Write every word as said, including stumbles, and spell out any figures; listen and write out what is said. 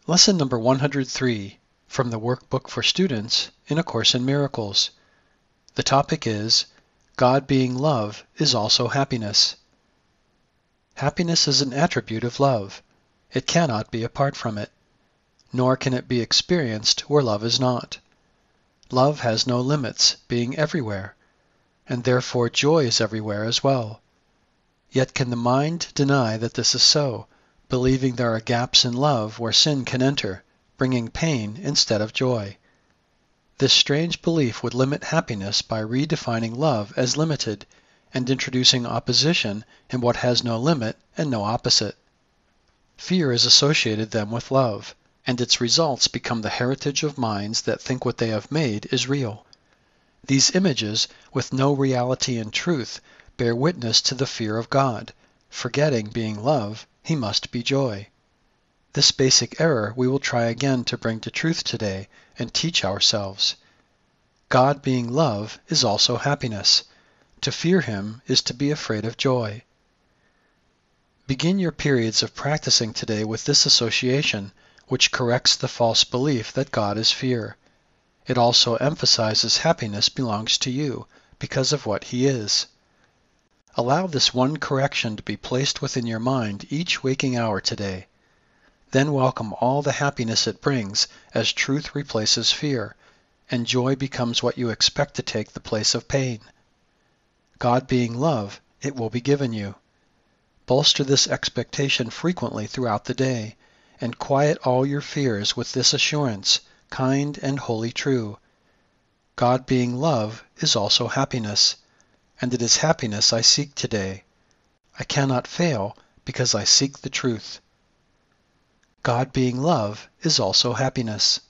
Lesson number one hundred three from the Workbook for Students in A Course in Miracles. The topic is, God being love is also happiness. Happiness is an attribute of love. It cannot be apart from it, nor can it be experienced where love is not. Love has no limits, being everywhere, and therefore joy is everywhere as well. Yet can the mind deny that this is so, believing there are gaps in love where sin can enter, bringing pain instead of joy. This strange belief would limit happiness by redefining love as limited and introducing opposition in what has no limit and no opposite. Fear is associated then with love, and its results become the heritage of minds that think what they have made is real. These images, with no reality and truth, bear witness to the fear of God. Forgetting being love, he must be joy. This basic error we will try again to bring to truth today and teach ourselves. God being love is also happiness. To fear him is to be afraid of joy. Begin your periods of practicing today with this association, which corrects the false belief that God is fear. It also emphasizes happiness belongs to you because of what he is. Allow this one correction to be placed within your mind each waking hour today. Then welcome all the happiness it brings as truth replaces fear, and joy becomes what you expect to take the place of pain. God being love, it will be given you. Bolster this expectation frequently throughout the day, and quiet all your fears with this assurance, kind and wholly true. God being love is also happiness, and it is happiness I seek today. I cannot fail because I seek the truth. God being love is also happiness.